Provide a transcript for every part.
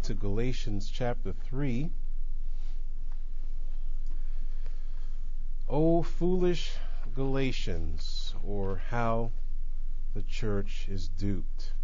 to Galatians chapter 3. O foolish Galatians, or how the church is duped.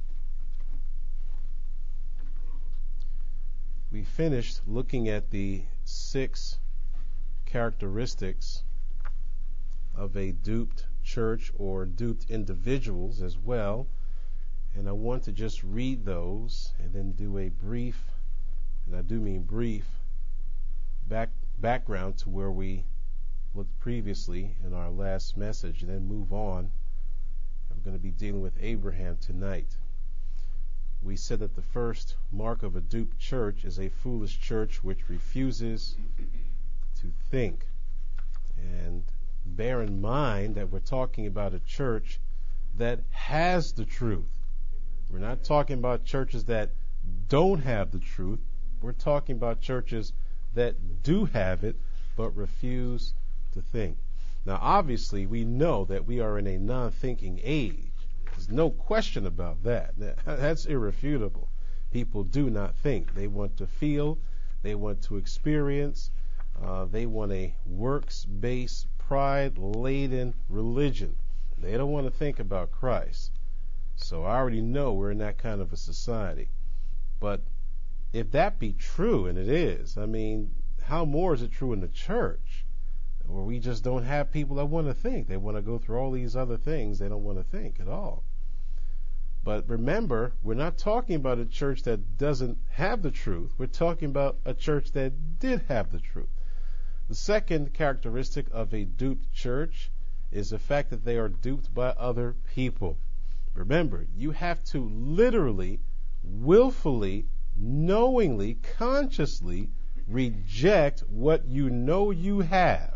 We finished looking at the 6 characteristics of a duped church or duped individuals as well. And I want to just read those and then do a brief, and I do mean brief, background to where we looked previously in our last message, and then move on. We're going to be dealing with Abraham tonight. We said that the first mark of a duped church is a foolish church which refuses to think. And bear in mind that we're talking about a church that has the truth. We're not talking about churches that don't have the truth. We're talking about churches that do have it but refuse to think. Now, obviously, we know that we are in a non-thinking age. There's no question about that. That's irrefutable. People do not think. They want to feel. They want to experience. They want a works-based, pride-laden religion. They don't want to think about Christ. So I already know we're in that kind of a society. But if that be true, and it is, I mean, how more is it true in the church? Where we just don't have people that want to think. They want to go through all these other things. They don't want to think at all. But remember, we're not talking about a church that doesn't have the truth. We're talking about a church that did have the truth. The second characteristic of a duped church is the fact that they are duped by other people. Remember, you have to literally, willfully, knowingly, consciously reject what you know you have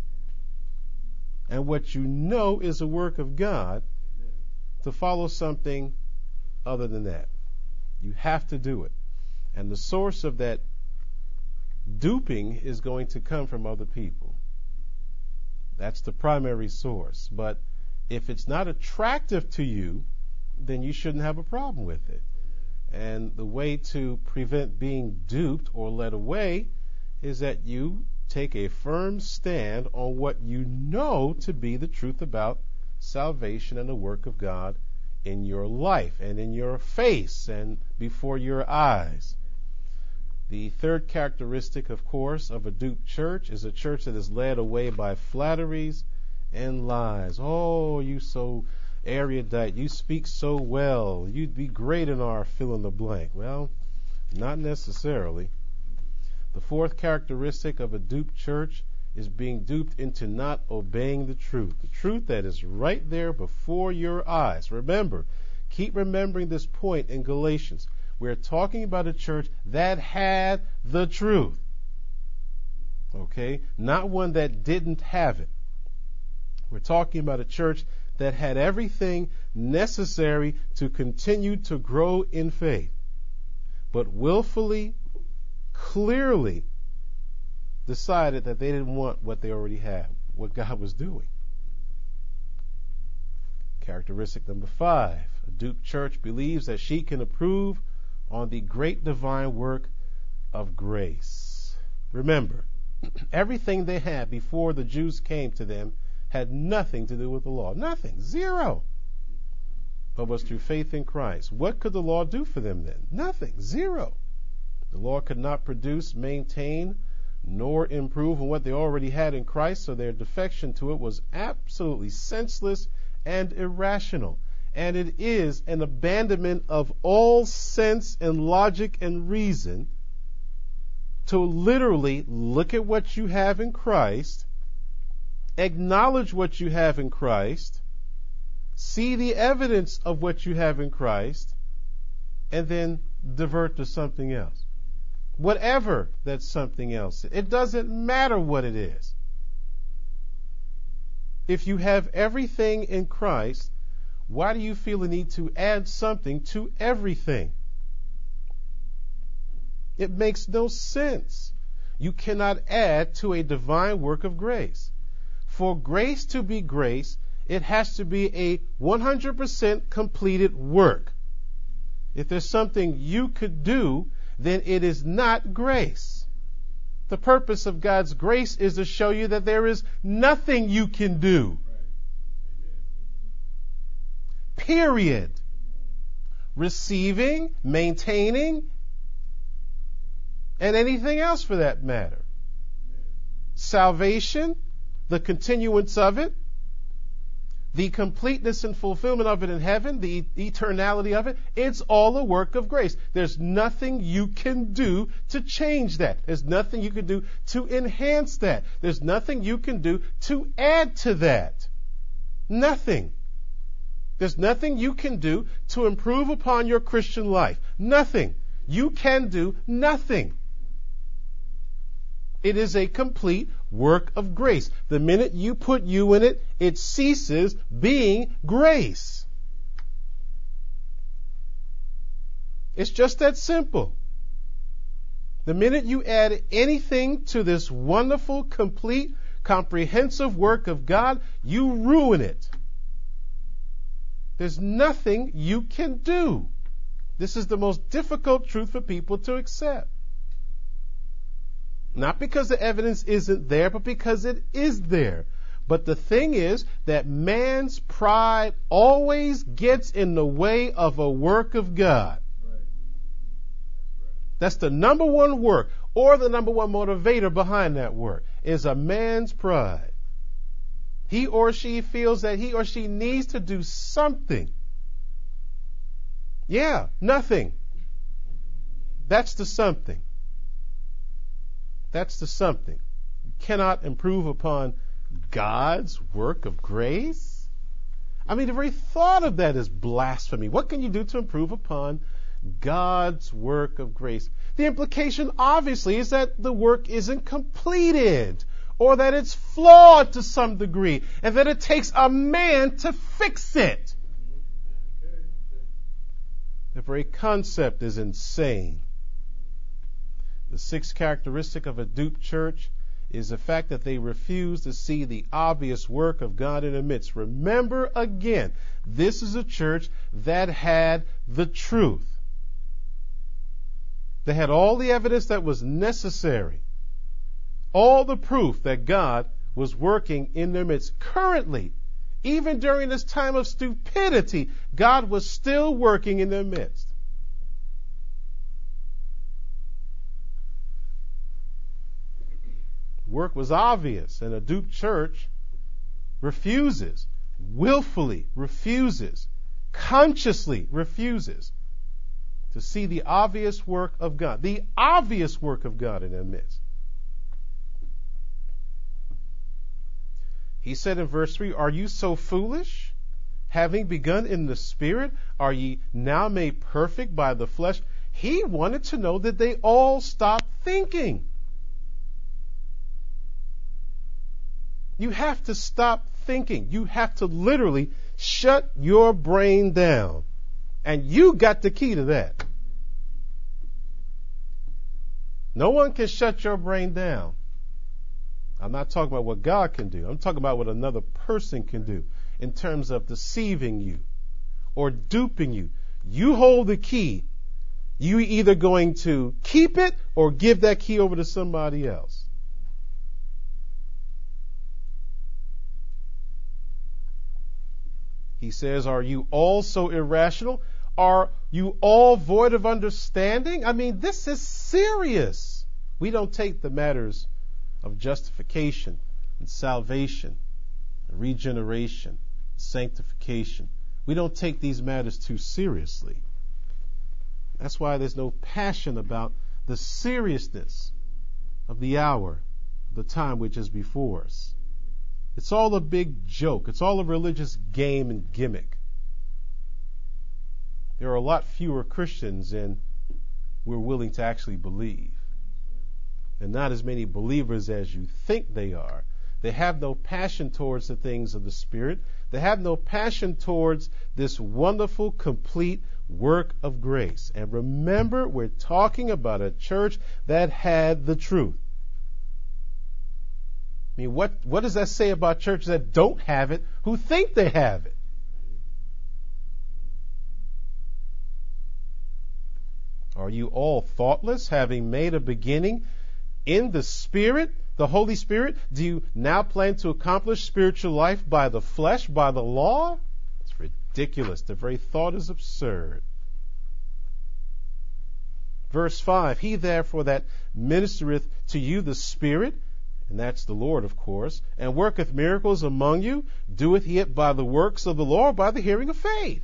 and what you know is a work of God to follow something other than that. You have to do it. And the source of that duping is going to come from other people. That's the primary source. But if it's not attractive to you, then you shouldn't have a problem with it. And the way to prevent being duped or led away is that you take a firm stand on what you know to be the truth about salvation and the work of God in your life and in your face and before your eyes. The third characteristic, of course, of a duped church is a church that is led away by flatteries and lies. Oh, you so erudite, you speak so well, you'd be great in our fill in the blank. Well, not necessarily. The fourth characteristic of a duped church is being duped into not obeying the truth that is right there before your eyes. Remember, keep remembering this point in Galatians. We're talking about a church that had the truth, okay? Not one that didn't have it. We're talking about a church that had everything necessary to continue to grow in faith, but willfully, clearly decided that they didn't want what they already had, what God was doing. Characteristic number 5, a duped church believes that she can improve on the great divine work of grace. Remember, everything they had before the Jews came to them had nothing to do with the law. Nothing. Zero. But was through faith in Christ. What could the law do for them then? Nothing. Zero. The law could not produce, maintain, nor improve on what they already had in Christ, so their defection to it was absolutely senseless and irrational. And it is an abandonment of all sense and logic and reason to literally look at what you have in Christ, acknowledge what you have in Christ, see the evidence of what you have in Christ, and then divert to something else. Whatever that something else is. It doesn't matter what it is. If you have everything in Christ, why do you feel the need to add something to everything? It makes no sense. You cannot add to a divine work of grace. For grace to be grace, it has to be a 100% completed work. If there's something you could do then it is not grace. The purpose of God's grace is to show you that there is nothing you can do. Period. Receiving, maintaining, and anything else for that matter. Salvation, the continuance of it, the completeness and fulfillment of it in heaven, the eternality of it, it's all a work of grace. There's nothing you can do to change that. There's nothing you can do to enhance that. There's nothing you can do to add to that. Nothing. There's nothing you can do to improve upon your Christian life. Nothing. You can do nothing. It is a complete work of grace. The minute you put you in it, it ceases being grace. It's just that simple. The minute you add anything to this wonderful, complete, comprehensive work of God, you ruin it. There's nothing you can do. This is the most difficult truth for people to accept. Not because the evidence isn't there, but because it is there. But the thing is that man's pride always gets in the way of a work of God. That's the number one work, or the number one motivator behind that work, is a man's pride. He or she feels that he or she needs to do something. Yeah, nothing. That's the something. That's the something. You cannot improve upon God's work of grace. I mean, the very thought of that is blasphemy. What can you do to improve upon God's work of grace? The implication, obviously, is that the work isn't completed, or that it's flawed to some degree, and that it takes a man to fix it. The very concept is insane. The sixth characteristic of a duped church is the fact that they refuse to see the obvious work of God in their midst. Remember again, this is a church that had the truth. They had all the evidence that was necessary, all the proof that God was working in their midst. Currently, even during this time of stupidity, God was still working in their midst. Work was obvious, and a duped church refuses, willfully refuses, consciously refuses to see the obvious work of God, the obvious work of God in their midst. He said in verse 3, "Are you so foolish? Having begun in the Spirit, are ye now made perfect by the flesh?" He wanted to know that they all stopped thinking. You have to stop thinking. You have to literally shut your brain down. And you got the key to that. No one can shut your brain down. I'm not talking about what God can do. I'm talking about what another person can do in terms of deceiving you or duping you. You hold the key. You're either going to keep it or give that key over to somebody else. He says, "Are you all so irrational? Are you all void of understanding?" I mean, this is serious. We don't take the matters of justification and salvation, and regeneration, sanctification. We don't take these matters too seriously. That's why there's no passion about the seriousness of the hour, the time which is before us. It's all a big joke. It's all a religious game and gimmick. There are a lot fewer Christians than we're willing to actually believe. And not as many believers as you think they are. They have no passion towards the things of the Spirit. They have no passion towards this wonderful, complete work of grace. And remember, we're talking about a church that had the truth. I mean, what does that say about churches that don't have it, who think they have it? Are you all thoughtless, having made a beginning in the Spirit, the Holy Spirit? Do you now plan to accomplish spiritual life by the flesh, by the law? It's ridiculous. The very thought is absurd. Verse 5, he therefore that ministereth to you the Spirit, and that's the Lord, of course, and worketh miracles among you, doeth he it by the works of the law or by the hearing of faith?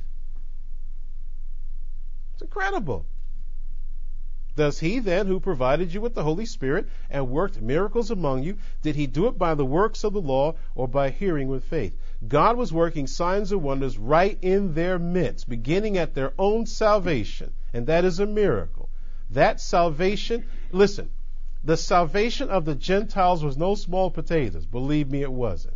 It's incredible. Does he then, who provided you with the Holy Spirit and worked miracles among you, did he do it by the works of the law or by hearing with faith? God was working signs and wonders right in their midst, beginning at their own salvation, and that is a miracle. That salvation, listen, the salvation of the Gentiles was no small potatoes. Believe me, it wasn't.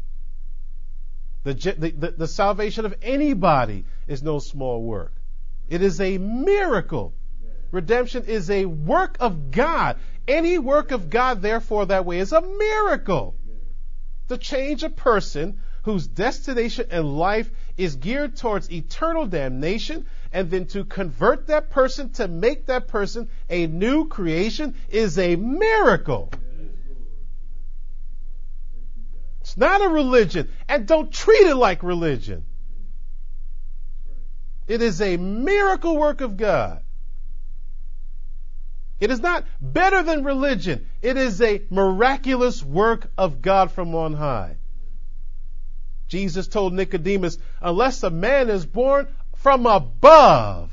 The salvation of anybody is no small work. It is a miracle. Redemption is a work of God. Any work of God, therefore, that way is a miracle. To change a person whose destination in life is geared towards eternal damnation, and then to convert that person, to make that person a new creation, is a miracle. It's not a religion, and don't treat it like religion. It is a miracle work of God. It is not better than religion. It is a miraculous work of God from on high. Jesus told Nicodemus, unless a man is born from above,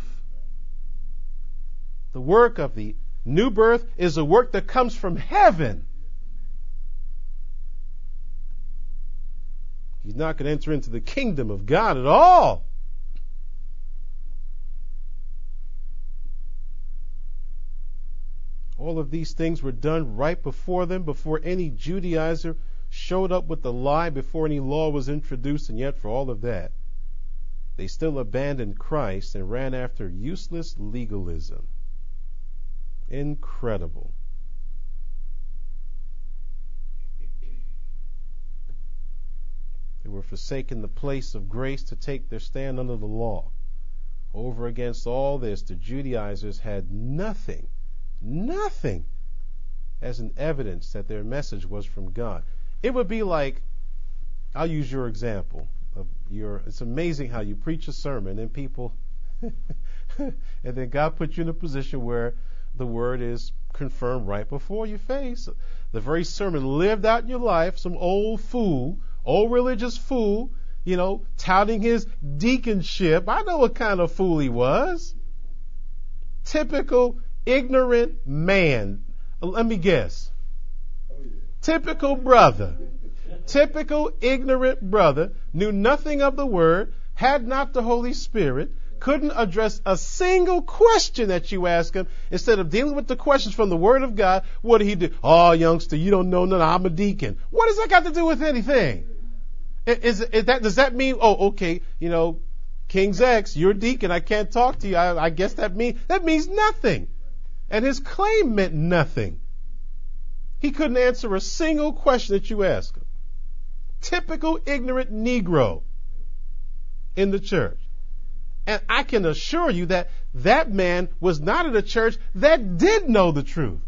the work of the new birth is a work that comes from heaven. He's not going to enter into the kingdom of God at all. All of these things were done right before them, before any Judaizer showed up with the lie, before any law was introduced, and yet for all of that, they still abandoned Christ and ran after useless legalism. Incredible. They were forsaking the place of grace to take their stand under the law. Over against all this, the Judaizers had nothing as an evidence that their message was from God. It would be like, I'll use your example of it's amazing how you preach a sermon and people, and then God puts you in a position where the word is confirmed right before your face. The very sermon lived out in your life, some old religious fool, touting his deaconship. I know what kind of fool he was. Typical ignorant man. Let me guess. Typical brother. Typical ignorant brother. Knew nothing of the word. Had not the Holy Spirit. Couldn't address a single question that you ask him. Instead of dealing with the questions from the Word of God, what did he do? Oh, youngster, you don't know nothing. I'm a deacon. What does that got to do with anything? Does that mean, okay, King's X, you're a deacon. I can't talk to you. I guess that means nothing. And his claim meant nothing. He couldn't answer a single question that you asked him. Typical ignorant Negro in the church. And I can assure you that that man was not in a church that did know the truth.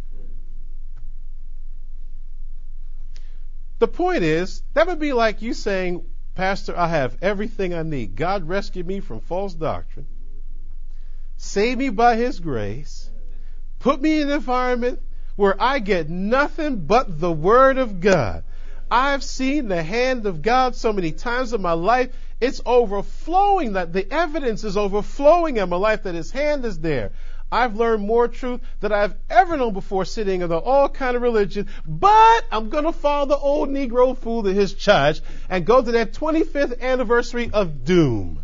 The point is, that would be like you saying, Pastor, I have everything I need. God rescued me from false doctrine, saved me by His grace, put me in an environment where I get nothing but the Word of God. I've seen the hand of God so many times in my life. It's overflowing, that the evidence is overflowing in my life that His hand is there. I've learned more truth than I've ever known before sitting in all kind of religion, but I'm going to follow the old Negro fool to his church and go to that 25th anniversary of doom.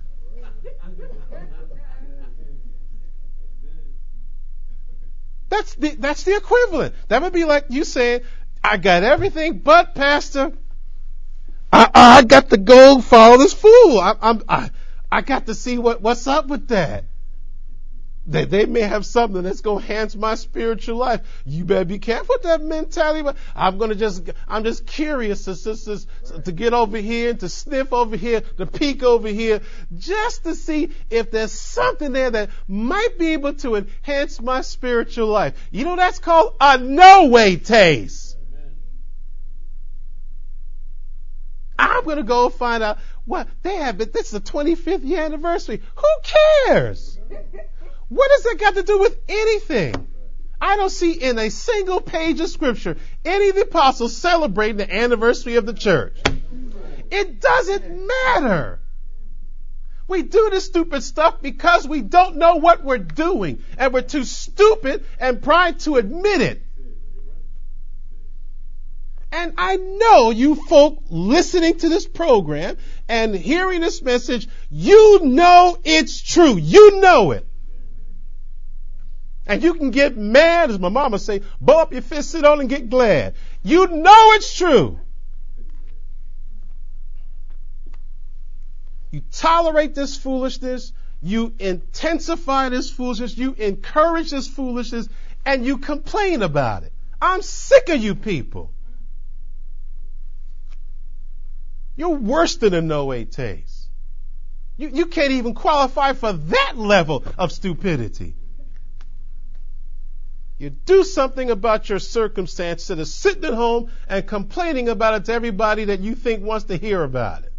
That's the equivalent. That would be like you saying, I got everything, but Pastor, I got to go follow this fool. I got to see what's up with that. They may have something that's going to enhance my spiritual life. You better be careful with that mentality. But I'm just curious to get over here, to sniff over here, to peek over here, just to see if there's something there that might be able to enhance my spiritual life. You know, that's called a no-way taste. I'm going to go find out what they have. This is the 25th year anniversary. Who cares? What does that got to do with anything? I don't see in a single page of scripture any of the apostles celebrating the anniversary of the church. It doesn't matter. We do this stupid stuff because we don't know what we're doing, and we're too stupid and pride to admit it. And I know you folk listening to this program and hearing this message, you know it's true. You know it. And you can get mad, as my mama say, blow up your fist, sit on and get glad. You know it's true. You tolerate this foolishness. You intensify this foolishness. You encourage this foolishness, and you complain about it. I'm sick of you people. You're worse than a no-way taste. You can't even qualify for that level of stupidity. You do something about your circumstance instead of sitting at home and complaining about it to everybody that you think wants to hear about it.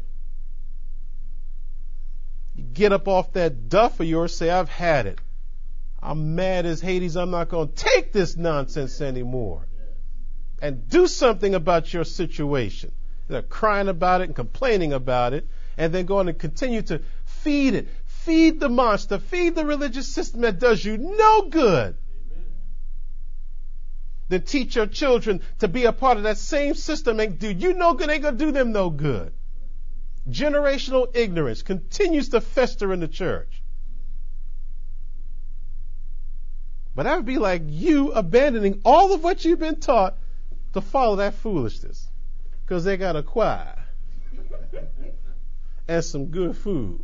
You get up off that duff of yours, say, I've had it. I'm mad as Hades. I'm not going to take this nonsense anymore. And do something about your situation. They're crying about it and complaining about it, and then going to continue to feed it. Feed the monster. Feed the religious system that does you no good. Then teach your children to be a part of that same system and do you no good, ain't going to do them no good. Generational ignorance continues to fester in the church. But that would be like you abandoning all of what you've been taught to follow that foolishness. Because they got a choir and some good food.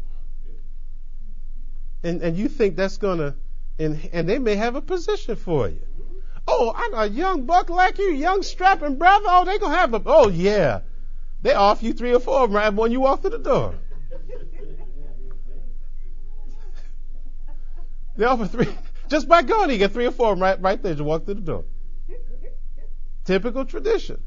And you think that's going to, and they may have a position for you. Oh, I got a young buck like you, young strapping brother. Oh, they going to have oh yeah. They offer you 3 or 4 of them right when you walk through the door. They offer 3. Just by going, you get 3 or 4 of them right there as you walk through the door. Typical tradition.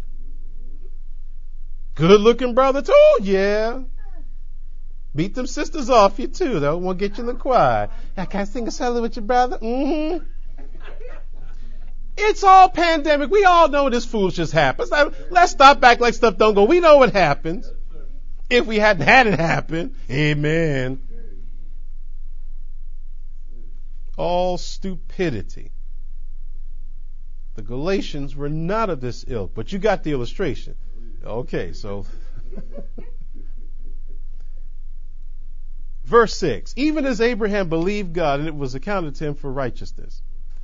Good looking brother too. Oh, yeah. Beat them sisters off you too. They won't get you in the choir. Can I sing a solo with your brother? Mm-hmm. It's all pandemic. We all know this foolishness happens. Let's stop back like stuff don't go. We know what happens. If we hadn't had it happen. Amen. All stupidity. The Galatians were not of this ilk, but you got the illustration. Okay, so verse 6, even as Abraham believed God, and it was accounted to him for righteousness.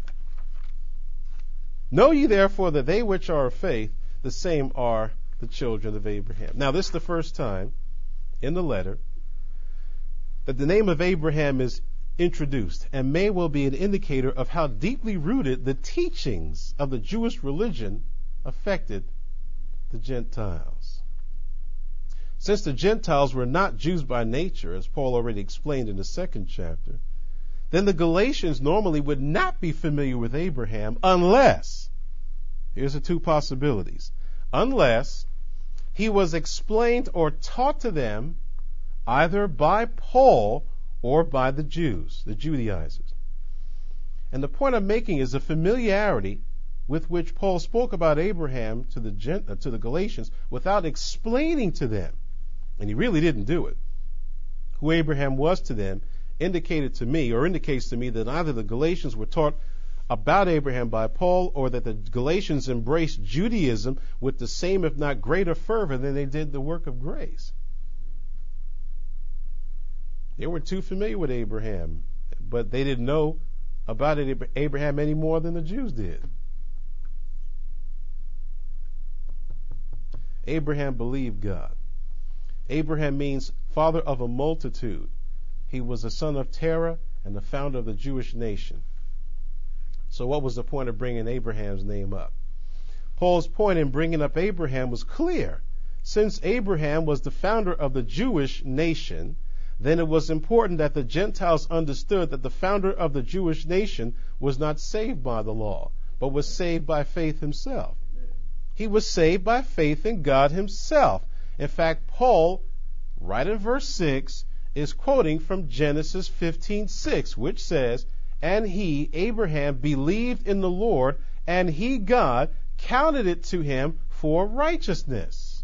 Know ye therefore that they which are of faith, the same are the children of Abraham. Now this is the first time in the letter that the name of Abraham is introduced, and may well be an indicator of how deeply rooted the teachings of the Jewish religion affected the Gentiles. Since the Gentiles were not Jews by nature, as Paul already explained in the 2nd chapter, then the Galatians normally would not be familiar with Abraham unless, here's the 2 possibilities, unless he was explained or taught to them either by Paul or by the Jews, the Judaizers. And the point I'm making is the familiarity with which Paul spoke about Abraham to the Galatians without explaining to them, and he really didn't do it, who Abraham was to them, indicates to me that either the Galatians were taught about Abraham by Paul or that the Galatians embraced Judaism with the same, if not greater, fervor than they did the work of grace. They were too familiar with Abraham, but they didn't know about Abraham any more than the Jews did. Abraham believed God. Abraham means father of a multitude. He was a son of Terah and the founder of the Jewish nation. So what was the point of bringing Abraham's name up? Paul's point in bringing up Abraham was clear. Since Abraham was the founder of the Jewish nation, then it was important that the Gentiles understood that the founder of the Jewish nation was not saved by the law, but was saved by faith himself. He was saved by faith in God himself. In fact, Paul, right in verse 6, is quoting from Genesis 15:6, which says, "And he, Abraham, believed in the Lord, and he, God, counted it to him for righteousness."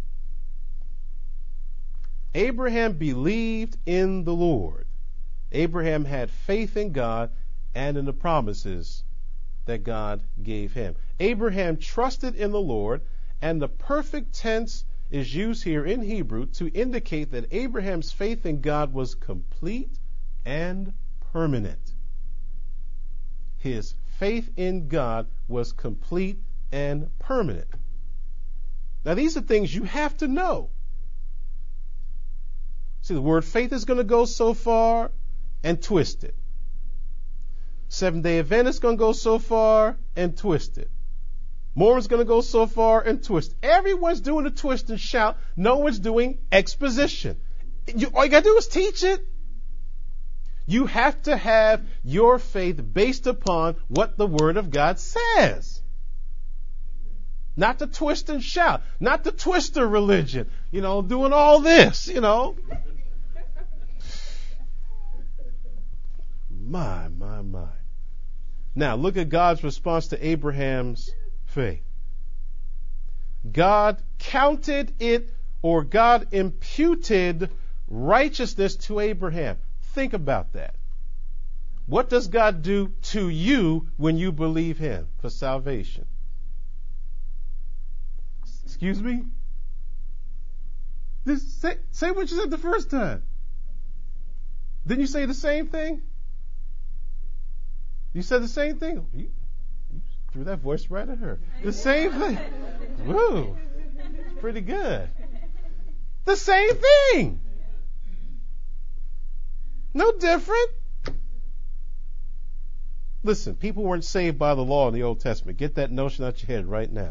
Abraham believed in the Lord. Abraham had faith in God and in the promises that God gave him. Abraham trusted in the Lord, and the perfect tense is used here in Hebrew to indicate that Abraham's faith in God was complete and permanent. His faith in God was complete and permanent. Now, these are things you have to know. See, the word faith is going to go so far and twist it. Seventh-day Adventist is going to go so far and twist it. Mormon's going to go so far and twist. Everyone's doing a twist and shout. No one's doing exposition. All you got to do is teach it. You have to have your faith based upon what the Word of God says. Not the twist and shout. Not the twister religion. Doing all this, My. Now, look at God's response to Abraham's faith. God counted it, or God imputed righteousness to Abraham. Think about that. What does God do to you when you believe him for salvation? Excuse me? Say what you said the first time. Didn't you say the same thing? You said the same thing? You threw that voice right at her. The same thing. Woo. It's pretty good. The same thing. No different. Listen, people weren't saved by the law in the Old Testament. Get that notion out your head right now.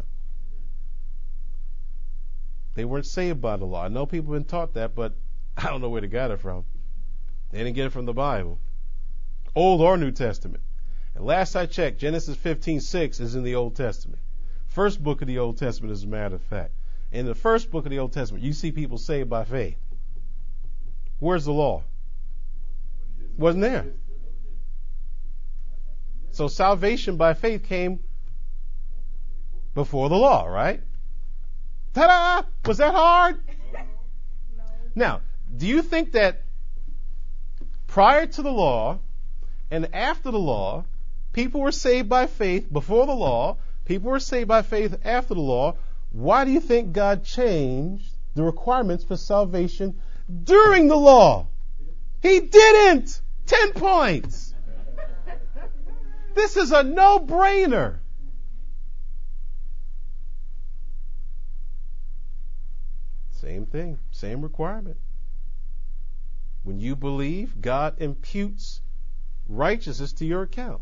They weren't saved by the law. I know people have been taught that, but I don't know where they got it from. They didn't get it from the Bible, Old or New Testament. And last I checked, Genesis 15:6 is in the Old Testament. First book of the Old Testament, as a matter of fact. In the first book of the Old Testament, you see people saved by faith. Where's the law? Wasn't there. So salvation by faith came before the law, right? Ta-da! Was that hard? No. Now, do you think that prior to the law and after the law, people were saved by faith before the law, people were saved by faith after the law? Why do you think God changed the requirements for salvation during the law? He didn't! 10 points! This is a no-brainer. Same thing, same requirement. When you believe, God imputes righteousness to your account.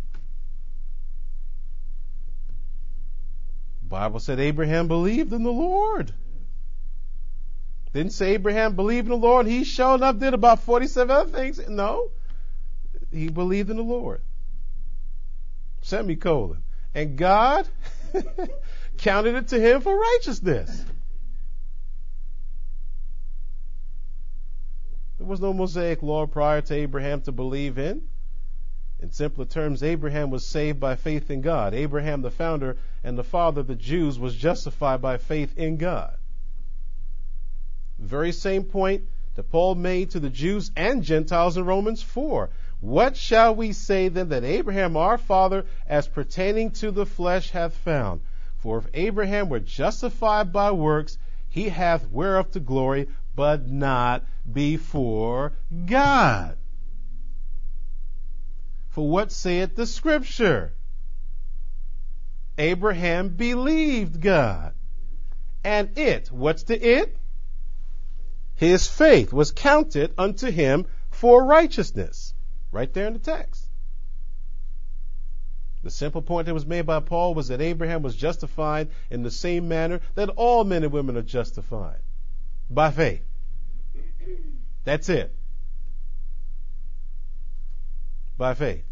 The Bible said Abraham believed in the Lord. Didn't say Abraham believed in the Lord. He showed up, did about 47 other things. No, he believed in the Lord. Semicolon. And God counted it to him for righteousness. There was no Mosaic law prior to Abraham to believe in. In simpler terms, Abraham was saved by faith in God. Abraham, the founder and the father of the Jews, was justified by faith in God. The very same point that Paul made to the Jews and Gentiles in Romans 4. What shall we say then that Abraham our father as pertaining to the flesh hath found? For if Abraham were justified by works, he hath whereof to glory, but not before God. For what saith the Scripture? Abraham believed God. And it, what's the it? His faith was counted unto him for righteousness. Right there in the text. The simple point that was made by Paul was that Abraham was justified in the same manner that all men and women are justified. By faith. That's it. By faith.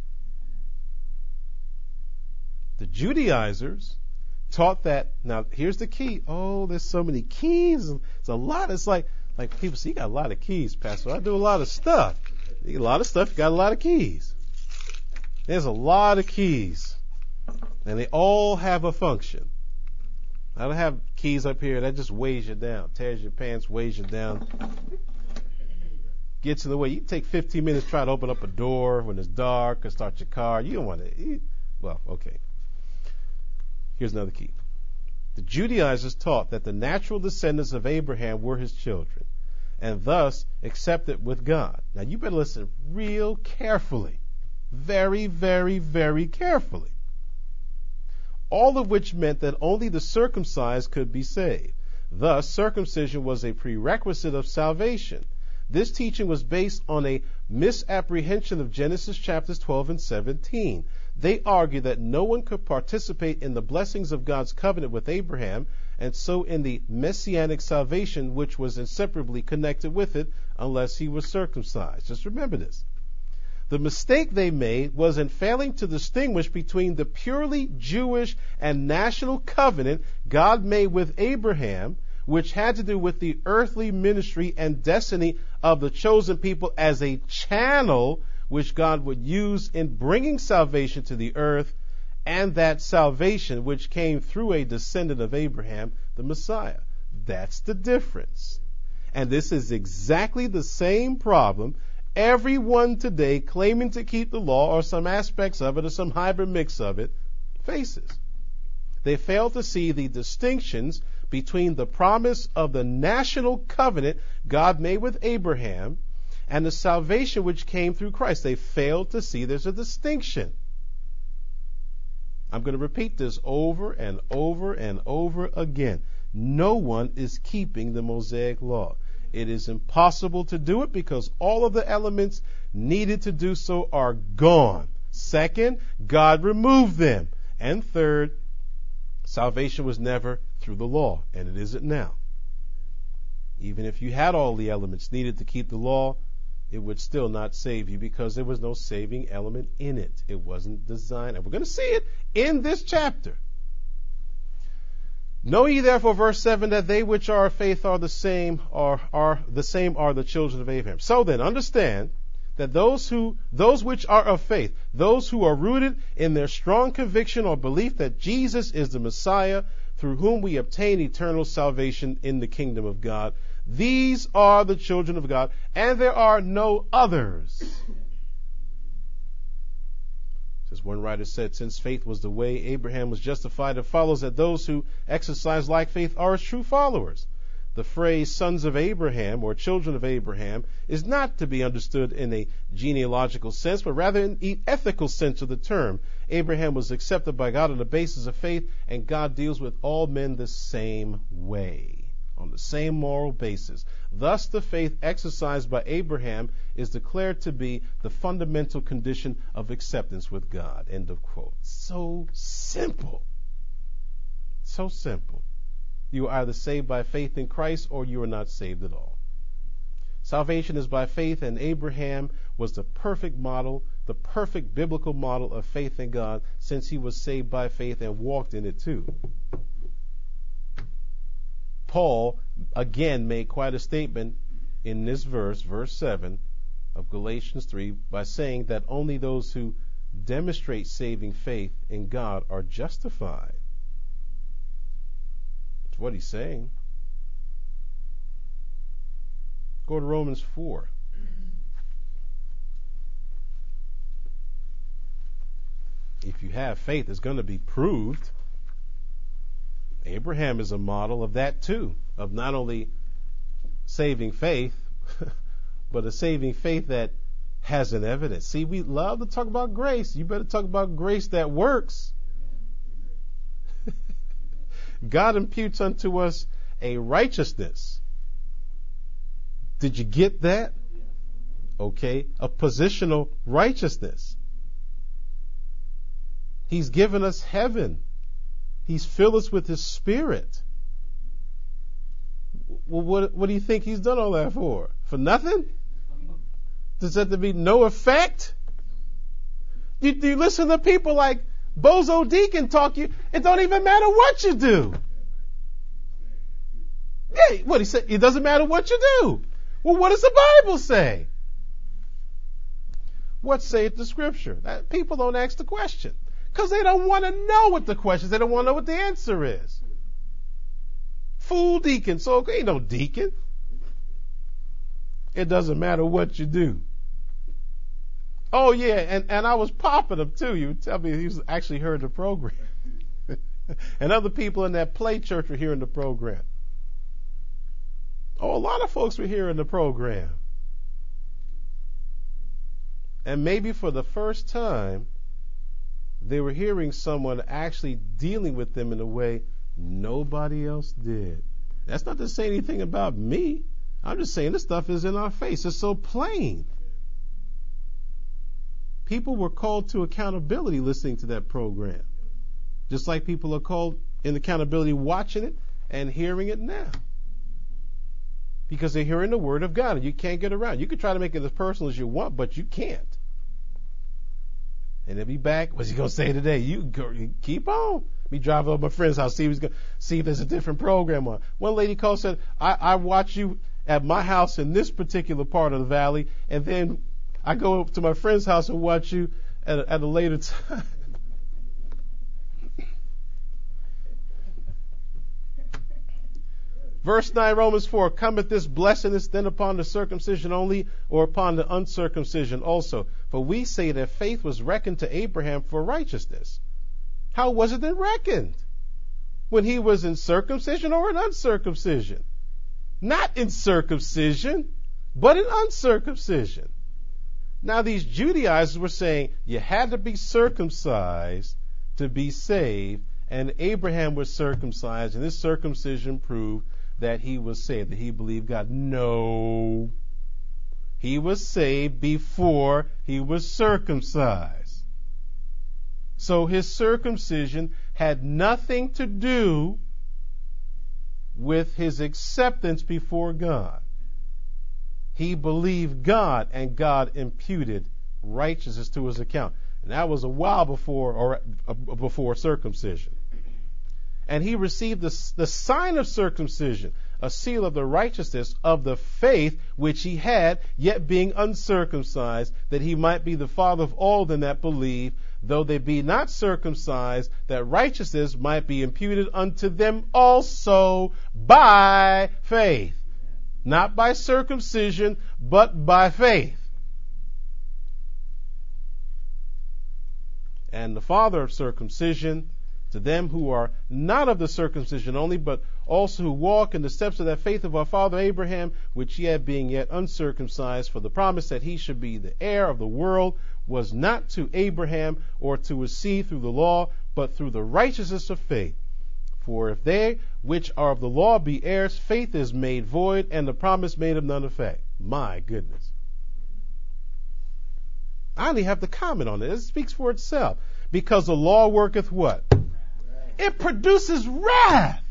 The Judaizers taught that, now here's the key. Oh, there's so many keys. It's a lot. It's like people say, you got a lot of keys, Pastor. I do a lot of stuff. You got a lot of stuff, you got a lot of keys. There's a lot of keys. And they all have a function. I don't have keys up here that just weighs you down, tears your pants, weighs you down, gets in the way. You take 15 minutes to try to open up a door when it's dark or start your car. You don't want to. Well, okay. Here's another key. The Judaizers taught that the natural descendants of Abraham were his children and thus accepted with God. Now you better listen real carefully. Very, very, very carefully. All of which meant that only the circumcised could be saved. Thus, circumcision was a prerequisite of salvation. This teaching was based on a misapprehension of Genesis chapters 12 and 17. They argued that no one could participate in the blessings of God's covenant with Abraham, and so in the messianic salvation which was inseparably connected with it, unless he was circumcised. Just remember this. The mistake they made was in failing to distinguish between the purely Jewish and national covenant God made with Abraham, which had to do with the earthly ministry and destiny of the chosen people as a channel which God would use in bringing salvation to the earth, and that salvation which came through a descendant of Abraham, the Messiah. That's the difference. And this is exactly the same problem everyone today claiming to keep the law or some aspects of it or some hybrid mix of it faces. They fail to see the distinctions between the promise of the national covenant God made with Abraham and the salvation which came through Christ. They fail to see there's a distinction. I'm going to repeat this over and over and over again. No one is keeping the Mosaic law. It is impossible to do it because all of the elements needed to do so are gone. Second, God removed them. And third, salvation was never through the law, and it isn't now. Even if you had all the elements needed to keep the law, it would still not save you because there was no saving element in it. It wasn't designed. And we're going to see it in this chapter. Know ye therefore, verse 7, that they which are of faith are the same are the children of Abraham. So then, understand that those which are of faith, those who are rooted in their strong conviction or belief that Jesus is the Messiah, through whom we obtain eternal salvation in the kingdom of God, these are the children of God, and there are no others. As one writer said, since faith was the way Abraham was justified, it follows that those who exercise like faith are his true followers. The phrase sons of Abraham or children of Abraham is not to be understood in a genealogical sense, but rather in the ethical sense of the term. Abraham was accepted by God on the basis of faith, and God deals with all men the same way, on the same moral basis. Thus, the faith exercised by Abraham is declared to be the fundamental condition of acceptance with God. End of quote. So simple. So simple. You are either saved by faith in Christ or you are not saved at all. Salvation is by faith, and Abraham was the perfect model, the perfect biblical model of faith in God, since he was saved by faith and walked in it too. Paul again made quite a statement in this verse 7 of Galatians 3, by saying that only those who demonstrate saving faith in God are justified. That's what he's saying. Go to Romans 4. If you have faith, it's going to be proved. Abraham is a model of that too, of not only saving faith, but a saving faith that has an evidence. See, we love to talk about grace. You better talk about grace that works. God imputes unto us a righteousness. Did you get that? Okay? A positional righteousness. He's given us heaven. He's filled us with His Spirit. Well, what do you think He's done all that for? For nothing? Does that to be no effect? Do you listen to people like Bozo Deacon talk you? It don't even matter what you do. Yeah, what he said, it doesn't matter what you do. Well, what does the Bible say? What saith the Scripture? People don't ask the question because they don't want to know what the question is. They don't want to know what the answer is. Fool deacon, so ain't no deacon. It doesn't matter what you do. Oh yeah, and I was popping him too. You would tell me he actually heard the program. And other people in that play church were hearing the program. Oh, a lot of folks were hearing the program. And maybe for the first time, they were hearing someone actually dealing with them in a way nobody else did. That's not to say anything about me. I'm just saying this stuff is in our face. It's so plain. People were called to accountability listening to that program. Just like people are called in accountability watching it and hearing it now. Because they're hearing the Word of God and you can't get around. You can try to make it as personal as you want, but you can't. And they'll be back. What's he going to say today? You keep on. Me drive up to my friend's house, see if there's a different program on. One lady called and said, I watch you at my house in this particular part of the valley, and then I go to my friend's house and watch you at a later time. Verse 9, Romans 4, cometh this blessedness then upon the circumcision only, or upon the uncircumcision also? For we say that faith was reckoned to Abraham for righteousness. How was it then reckoned? When he was in circumcision or in uncircumcision? Not in circumcision, but in uncircumcision. Now these Judaizers were saying you had to be circumcised to be saved, and Abraham was circumcised, and this circumcision proved that he was saved, that he believed God. No. He was saved before he was circumcised. So his circumcision had nothing to do with his acceptance before God. He believed God, and God imputed righteousness to his account. And that was a while before circumcision. And he received the sign of circumcision, a seal of the righteousness of the faith which he had, yet being uncircumcised, that he might be the father of all them that believe, though they be not circumcised, that righteousness might be imputed unto them also by faith. Not by circumcision, but by faith. And the father of circumcision, to them who are not of the circumcision only, but also who walk in the steps of that faith of our father Abraham, which he had being yet uncircumcised, for the promise that he should be the heir of the world was not to Abraham or to his seed through the law, but through the righteousness of faith. For if they which are of the law be heirs, faith is made void, and the promise made of none effect. My goodness. I only have to comment on it. It speaks for itself. Because the law worketh what? It produces wrath.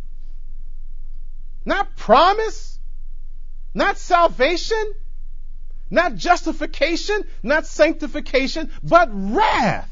Not promise, not salvation, not justification, not sanctification, but wrath.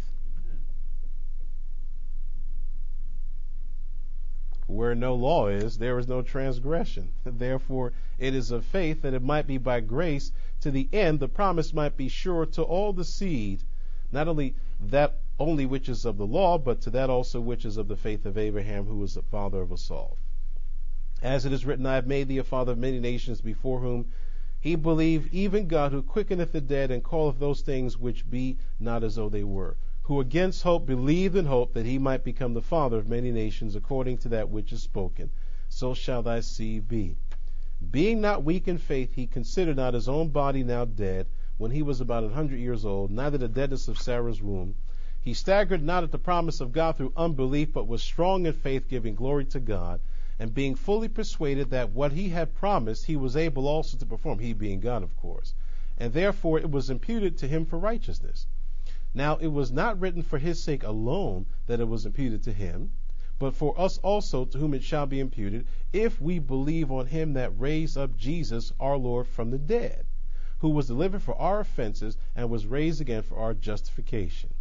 Where no law is, there is no transgression. Therefore, it is of faith that it might be by grace, to the end the promise might be sure to all the seed, not only that only which is of the law, but to that also which is of the faith of Abraham, who was the father of us all. As it is written, I have made thee a father of many nations, before whom he believed, even God, who quickeneth the dead, and calleth those things which be not as though they were, who against hope believed in hope that he might become the father of many nations, according to that which is spoken, so shall thy seed be. Being not weak in faith, he considered not his own body now dead, when he was about 100 years old, neither the deadness of Sarah's womb. He staggered not at the promise of God through unbelief, but was strong in faith, giving glory to God, and being fully persuaded that what he had promised he was able also to perform, he being God, of course. and therefore it was imputed to him for righteousness. Now it was not written for his sake alone that it was imputed to him, but for us also, to whom it shall be imputed, if we believe on him that raised up Jesus our Lord from the dead, who was delivered for our offenses and was raised again for our justification.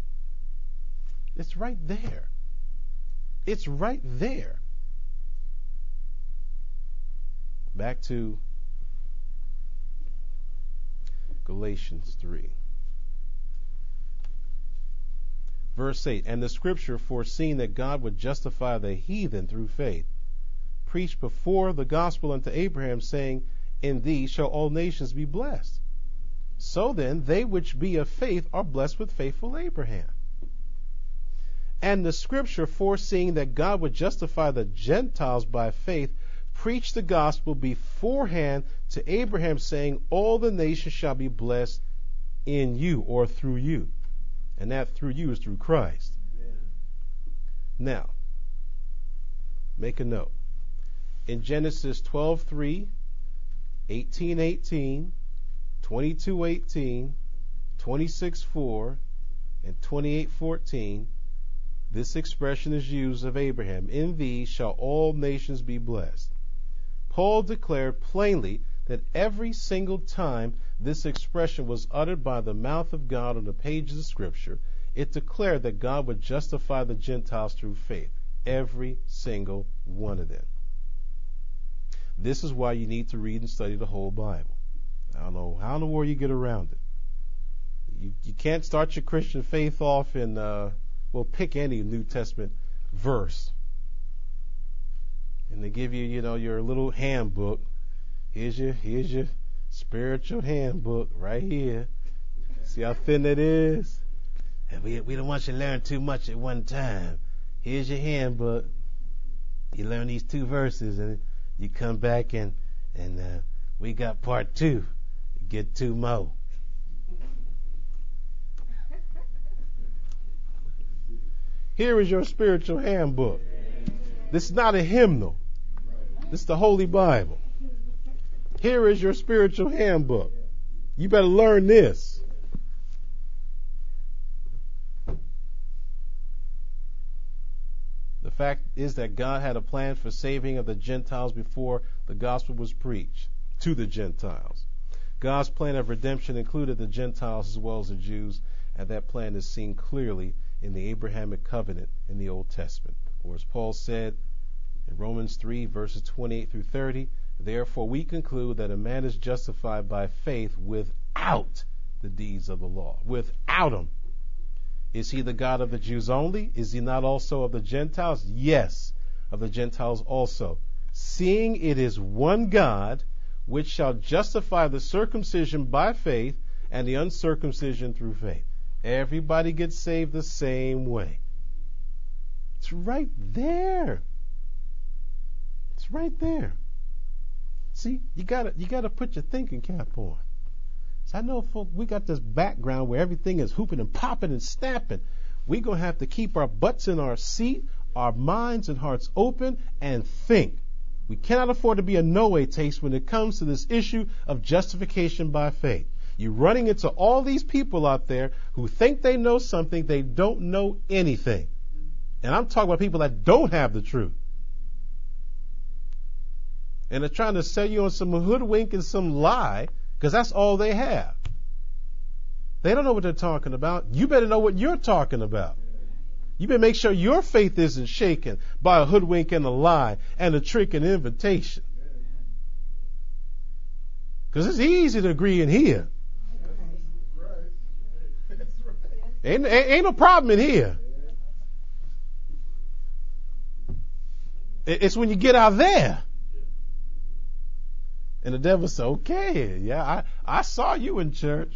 It's right there. It's right there. Back to Galatians 3. Verse 8, and the scripture, foreseeing that God would justify the heathen through faith, preached before the gospel unto Abraham, saying, in thee shall all nations be blessed. So then, they which be of faith are blessed with faithful Abraham. And the scripture, foreseeing that God would justify the Gentiles by faith, preached the gospel beforehand to Abraham, saying, all the nations shall be blessed in you, or through you. And that through you is through Christ. Amen. Now, make a note. In Genesis 12:3, 18:18, 22:18, 26:4, and 28:14, this expression is used of Abraham. In thee shall all nations be blessed. Paul declared plainly that every single time this expression was uttered by the mouth of God on the pages of Scripture, it declared that God would justify the Gentiles through faith. Every single one of them. This is why you need to read and study the whole Bible. I don't know how in the world you get around it. You can't start your Christian faith off in, pick any New Testament verse. And they give you, your little handbook. Here's your spiritual handbook right here. See how thin that is? And we don't want you to learn too much at one time. Here's your handbook. You learn these 2 verses and you come back and we got part 2. Get 2 more. Here is your spiritual handbook. This is not a hymnal. This is the Holy Bible. Here is your spiritual handbook. You better learn this. The fact is that God had a plan for saving of the Gentiles before the gospel was preached to the Gentiles. God's plan of redemption included the Gentiles as well as the Jews, and that plan is seen clearly in the Abrahamic covenant in the Old Testament. Or as Paul said in Romans 3, verses 28 through 30, therefore we conclude that a man is justified by faith without the deeds of the law. Without them. Is he the God of the Jews only? Is he not also of the Gentiles? Yes, of the Gentiles also. Seeing it is one God, which shall justify the circumcision by faith and the uncircumcision through faith. Everybody gets saved the same way. It's right there. It's right there. See, you gotta put your thinking cap on. So I know, folks, we got this background where everything is hooping and popping and snapping. We're going to have to keep our butts in our seat, our minds and hearts open, and think. We cannot afford to be a no-way taste when it comes to this issue of justification by faith. You're running into all these people out there who think they know something, they don't know anything. And I'm talking about people that don't have the truth. And they're trying to sell you on some hoodwink and some lie, because that's all they have. They don't know what they're talking about. You better know what you're talking about. You better make sure your faith isn't shaken by a hoodwink and a lie and a trick and invitation. Because it's easy to agree in here. Ain't no problem in here. It's when you get out there. And the devil said, okay, yeah, I saw you in church.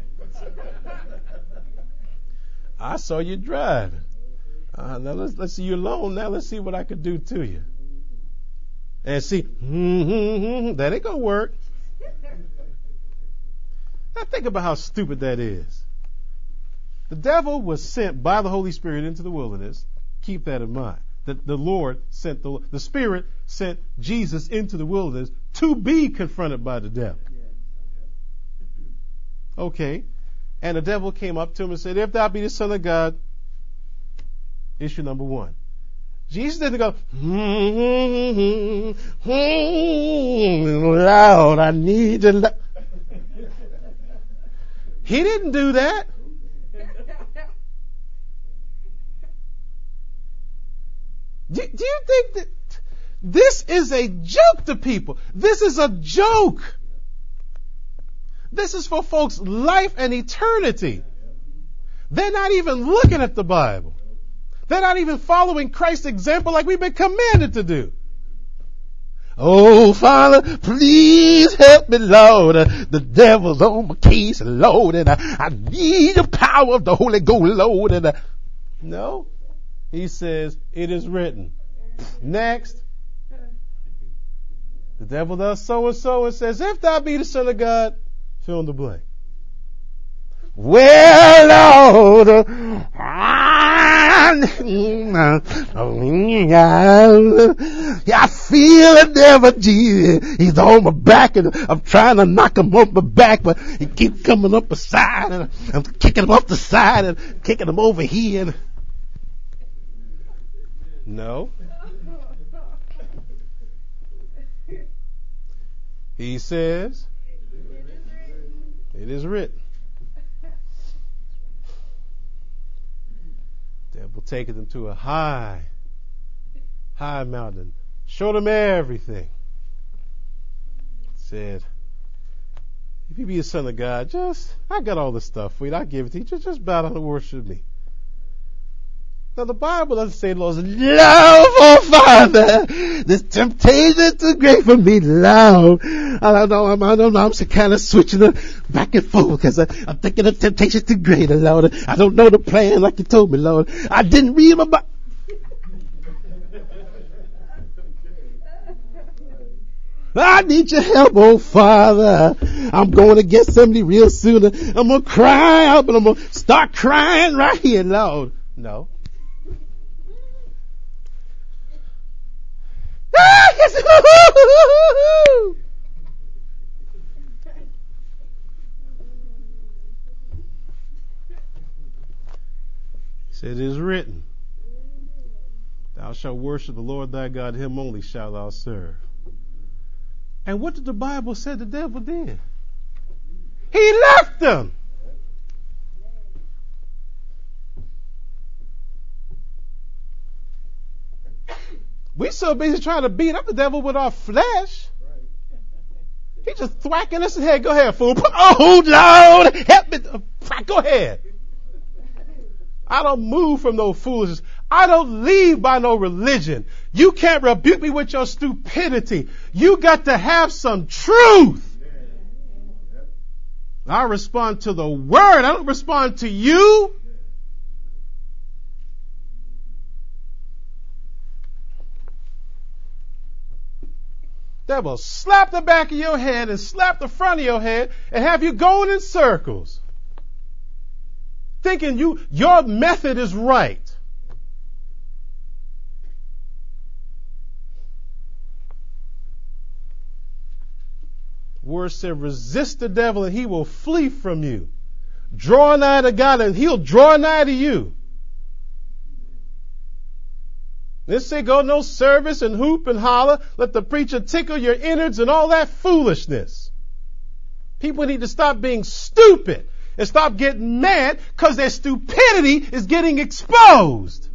I saw you driving. Now let's see you alone. Now let's see what I could do to you. And see, that ain't gonna work. Now think about how stupid that is. The devil was sent by the Holy Spirit into the wilderness. Keep that in mind. The Lord sent the Spirit sent Jesus into the wilderness to be confronted by the devil. Okay. And the devil came up to him and said, if thou be the Son of God, issue number one. Jesus didn't go, Lord, I need you. He didn't do that. Do you think that this is a joke to people? This is a joke. This is for folks' life and eternity. They're not even looking at the Bible. They're not even following Christ's example like we've been commanded to do. Oh, Father, please help me, Lord. The devil's on my case, Lord, and I need the power of the Holy Ghost, Lord. And no, he says, it is written. Next. The devil does so and so and says, if thou be the Son of God, fill in the blank. Well, Lord, I feel the devil, Jesus. He's on my back and I'm trying to knock him off my back, but he keeps coming up the side and I'm kicking him off the side and kicking him over here. And no. He says, it is written. Devil taketh them to a high mountain. Showed them everything. Said, if you be a son of God, I got all this stuff for you. I'll give it to you. Just bow down and worship me. Now the Bible doesn't say the Lord's love, oh Father, this temptation is too great for me, Lord. I don't know, I'm kind of switching it back and forth because I'm thinking the temptation is too great, Lord. I don't know the plan like you told me, Lord. I didn't read my Bible. I need your help, oh Father. I'm going to get somebody real soon. I'm going to cry out, but I'm going to start crying right here, Lord. No. He said, it is written, thou shalt worship the Lord thy God, him only shalt thou serve. And what did the Bible say the devil did? He left them. We so busy trying to beat up the devil with our flesh. He just thwacking us in the head. Go ahead, fool. Oh, Lord, help me. Go ahead. I don't move from no foolishness. I don't leave by no religion. You can't rebuke me with your stupidity. You got to have some truth. I respond to the word. I don't respond to you. That will slap the back of your head and slap the front of your head and have you going in circles. Thinking your method is right. Word said, resist the devil and he will flee from you. Draw nigh to God and he'll draw nigh to you. This say go no service and hoop and holler. Let the preacher tickle your innards and all that foolishness. People need to stop being stupid and stop getting mad because their stupidity is getting exposed.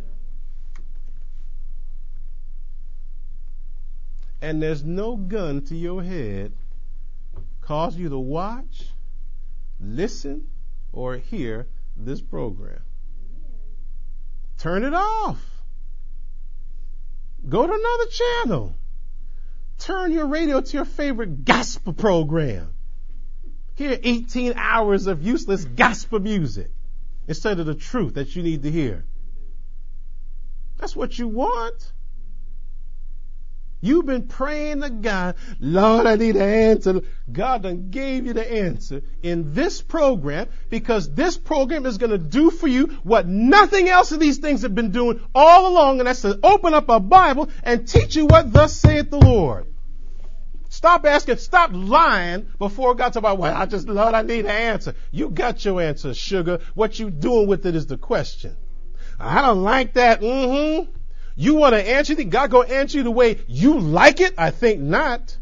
And there's no gun to your head cause you to watch, listen, or hear this program. Turn it off. Go to another channel. Turn your radio to your favorite gospel program. Hear 18 hours of useless gospel music instead of the truth that you need to hear. That's what you want. You've been praying to God, Lord, I need an answer. God done gave you the answer in this program because this program is going to do for you what nothing else of these things have been doing all along, and that's to open up a Bible and teach you what thus saith the Lord. Stop asking. Stop lying before God. Talk about, well, Lord, I need an answer. You got your answer, sugar. What you doing with it is the question. I don't like that. You want to answer? You think God going to answer you the way you like it? I think not.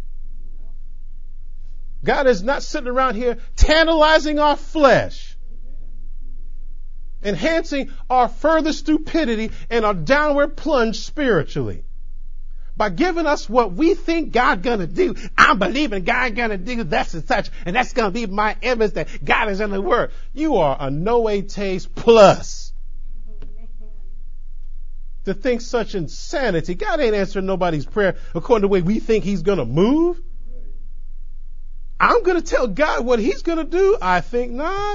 God is not sitting around here tantalizing our flesh, enhancing our further stupidity and our downward plunge spiritually by giving us what we think God gonna do. I'm believing God gonna do this and such, and that's gonna be my evidence that God is in the Word. You are a no-way taste plus. To think such insanity. God ain't answering nobody's prayer according to the way we think He's gonna move. I'm gonna tell God what He's gonna do? I think not.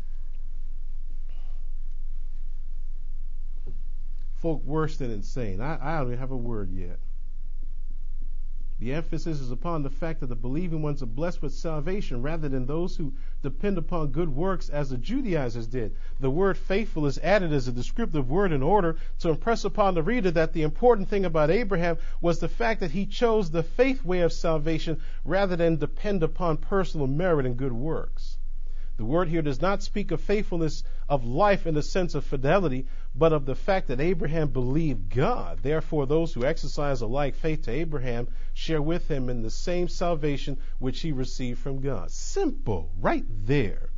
Folk worse than insane. I don't even have a word yet. The emphasis is upon the fact that the believing ones are blessed with salvation rather than those who depend upon good works as the Judaizers did. The word faithful is added as a descriptive word in order to impress upon the reader that the important thing about Abraham was the fact that he chose the faith way of salvation rather than depend upon personal merit and good works. The word here does not speak of faithfulness of life in the sense of fidelity, but of the fact that Abraham believed God. Therefore, those who exercise a like faith to Abraham share with him in the same salvation which he received from God. Simple, right there.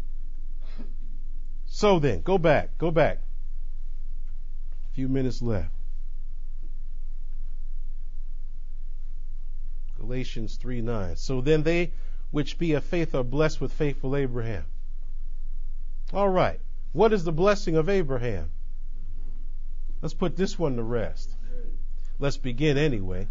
So then, go back. A few minutes left. Galatians 3:9. So then they which be of faith are blessed with faithful Abraham. All right. What is the blessing of Abraham? Let's put this one to rest. Let's begin anyway.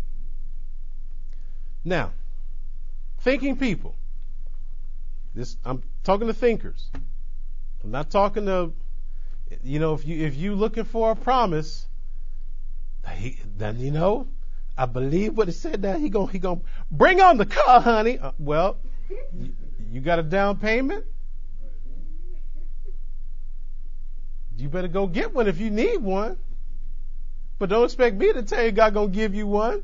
Now, thinking people. I'm talking to thinkers. I'm not talking to, if you looking for a promise, then I believe what it said that he gonna bring on the car, honey. You got a down payment? You better go get one if you need one. But don't expect me to tell you God gonna give you one.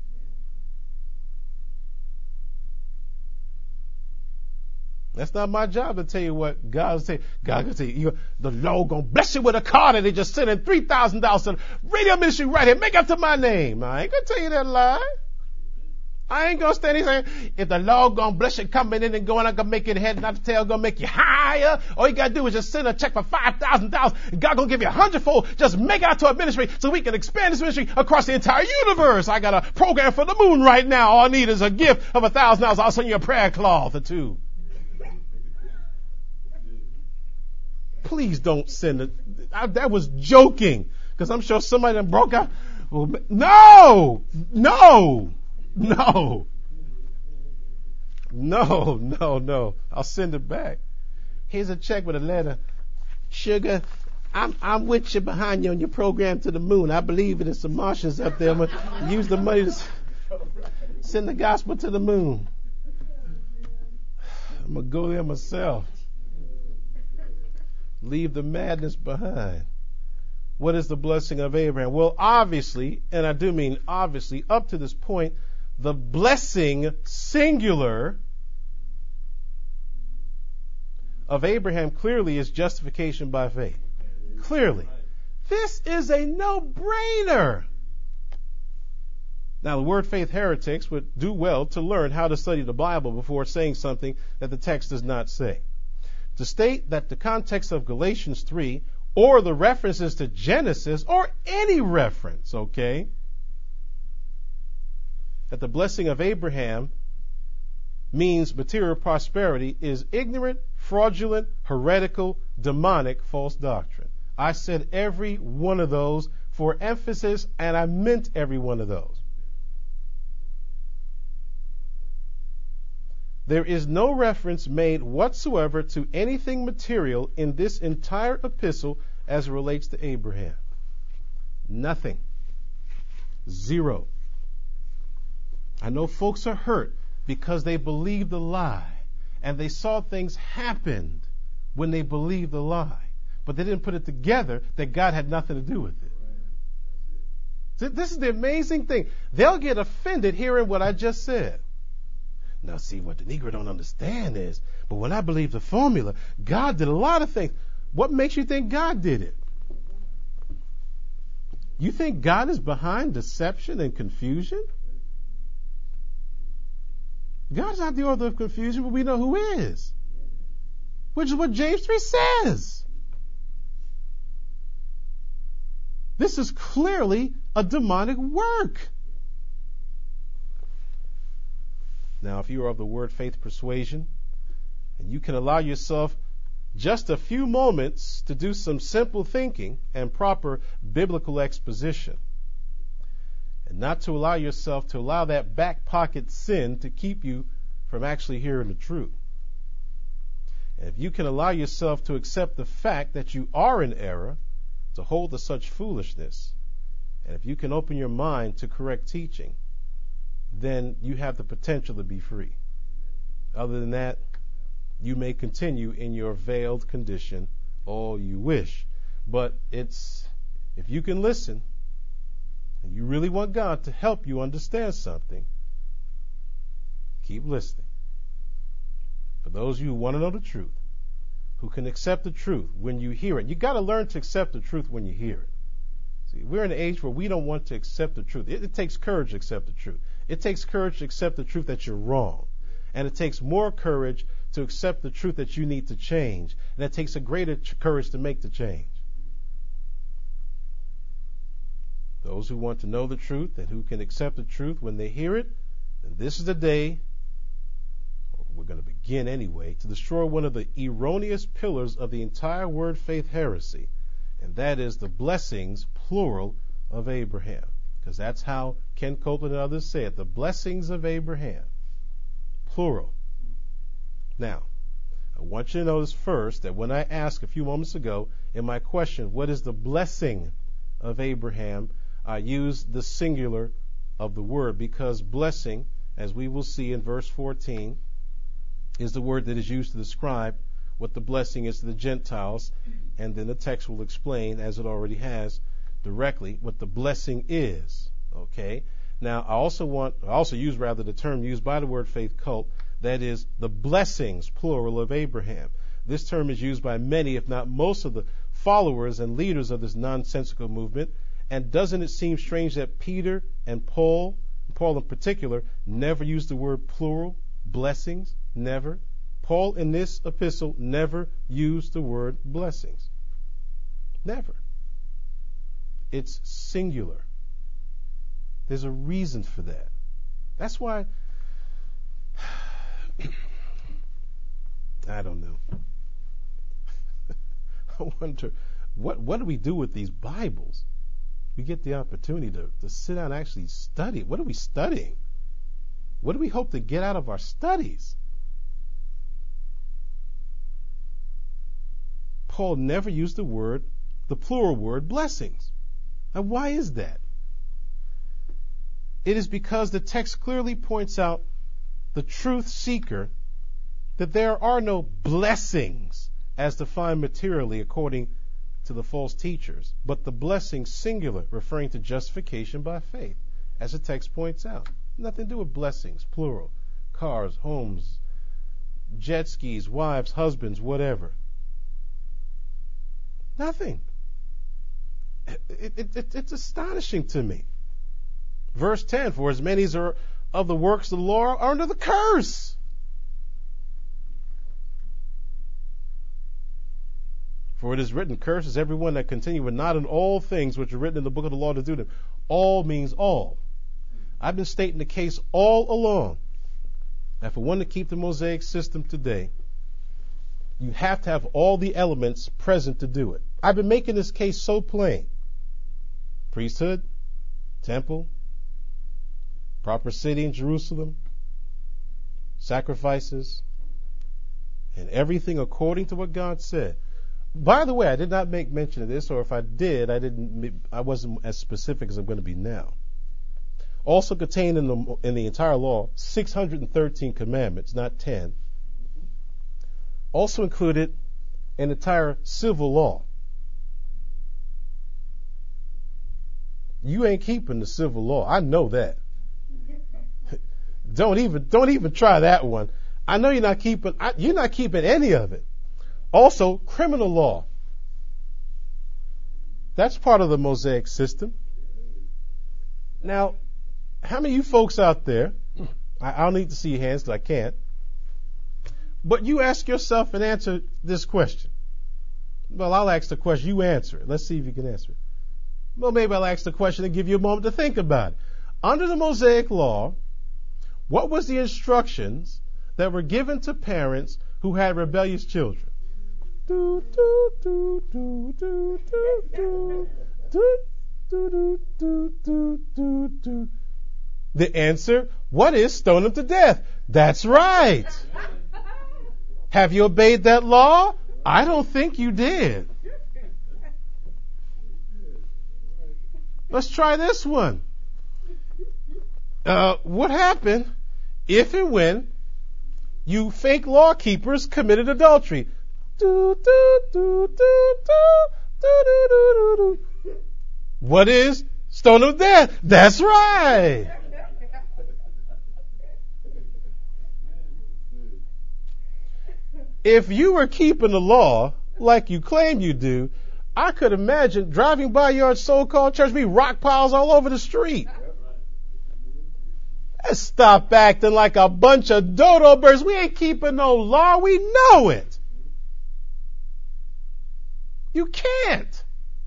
That's not my job to tell you what God will say. God will say, the Lord gonna bless you with a car that they just sent in $3,000 to the radio ministry right here. Make up to my name. I ain't gonna tell you that lie. I ain't gonna stand here saying, if the Lord gonna bless you coming in and going, I'm gonna make your head not the tail, gonna make you higher. All you gotta do is just send a check for $5,000. God gonna give you 100-fold. Just make it out to a ministry so we can expand this ministry across the entire universe. I got a program for the moon right now. All I need is a gift of $1,000. I'll send you a prayer cloth or two. Please don't send it. That was joking, because I'm sure somebody that broke out. No. I'll send it back. Here's a check with a letter. Sugar, I'm with you, behind you on your program to the moon. I believe it is some Martians up there. I'm going to use the money to send the gospel to the moon. I'm going to go there myself. Leave the madness behind. What is the blessing of Abraham? Well, obviously, and I do mean obviously, up to this point, the blessing, singular, of Abraham clearly is justification by faith. Clearly. This is a no-brainer. Now, the word faith heretics would do well to learn how to study the Bible before saying something that the text does not say. To state that the context of Galatians 3 or the references to Genesis or any reference, that the blessing of Abraham means material prosperity is ignorant, fraudulent, heretical, demonic, false doctrine. I said every one of those for emphasis, and I meant every one of those. There is no reference made whatsoever to anything material in this entire epistle as it relates to Abraham. Nothing. Zero. I know folks are hurt because they believed the lie and they saw things happen when they believed the lie, but they didn't put it together that God had nothing to do with it. So this is the amazing thing. They'll get offended hearing what I just said. Now, see, what the Negro don't understand is, but when I believe the formula, God did a lot of things. What makes you think God did it? You think God is behind deception and confusion? God's not the author of confusion, but we know who is. Which is what James 3 says. This is clearly a demonic work. Now, if you are of the word faith persuasion, and you can allow yourself just a few moments to do some simple thinking and proper biblical exposition, and not to allow yourself to allow that back pocket sin to keep you from actually hearing the truth. And if you can allow yourself to accept the fact that you are in error, to hold to such foolishness, and if you can open your mind to correct teaching, then you have the potential to be free. Other than that, you may continue in your veiled condition all you wish. But if you can listen, and you really want God to help you understand something, keep listening. For those of you who want to know the truth, who can accept the truth when you hear it, you got to learn to accept the truth when you hear it. See, we're in an age where we don't want to accept the truth. It takes courage to accept the truth. It takes courage to accept the truth that you're wrong. And it takes more courage to accept the truth that you need to change. And it takes a greater courage to make the change. Those who want to know the truth and who can accept the truth when they hear it, then this is the day, or we're going to begin anyway, to destroy one of the erroneous pillars of the entire word faith heresy. And that is the blessings, plural, of Abraham. Because that's how Ken Copeland and others say it. The blessings of Abraham. Plural. Now, I want you to notice first that when I asked a few moments ago in my question, what is the blessing of Abraham, I used the singular of the word because blessing, as we will see in verse 14, is the word that is used to describe what the blessing is to the Gentiles, and then the text will explain, as it already has, directly what the blessing is. Okay? Now, I also use the term used by the word faith cult, that is the blessings, plural, of Abraham. This term is used by many, if not most, of the followers and leaders of this nonsensical movement. And doesn't it seem strange that Peter and Paul in particular, never used the word plural, blessings? Never. Paul in this epistle never used the word blessings. Never. It's singular. There's a reason for that. That's why I don't know. I wonder what do we do with these Bibles? We get the opportunity to sit down and actually study. What are we studying? What do we hope to get out of our studies? Paul never used the plural word, blessings. Now, why is that? It is because the text clearly points out the truth seeker that there are no blessings as defined materially according to the false teachers, but the blessing singular, referring to justification by faith, as the text points out. Nothing to do with blessings, plural. Cars, homes, jet skis, wives, husbands, whatever. Nothing. It's astonishing to me. Verse 10, for as many as are of the works of the law are under the curse. For it is written, curses everyone that continueth not in all things which are written in the book of the law to do them. All means all. I've been stating the case all along that for one to keep the Mosaic system today, you have to have all the elements present to do it. I've been making this case so plain. Priesthood, temple, proper city in Jerusalem, sacrifices, and everything according to what God said. By the way, I did not make mention of this, or if I did, I wasn't as specific as I'm going to be now. Also contained in the entire law, 613 commandments, not 10. Also included an entire civil law. You ain't keeping the civil law. I know that. Don't even try that one. I know you're not keeping any of it. Also, criminal law. That's part of the Mosaic system. Now, how many of you folks out there, I don't need to see your hands because I can't, but you ask yourself and answer this question. Well, I'll ask the question, you answer it. Let's see if you can answer it. Well, maybe I'll ask the question and give you a moment to think about it. Under the Mosaic law, what was the instructions that were given to parents who had rebellious children? Do, do, do, do, do, do, do, do, do, do, do, do, do. The answer, what is? Stone them to death. That's right. Have you obeyed that law? I don't think you did. Let's try this one. What happened if and when you fake law keepers committed adultery? Do, do, do, do, do, do, do, do, do. What is? Stone of death. That's right. If you were keeping the law like you claim you do, I could imagine driving by your so-called church, be rock piles all over the street. Let's stop acting like a bunch of dodo birds. We ain't keeping no law. We know it. You can't.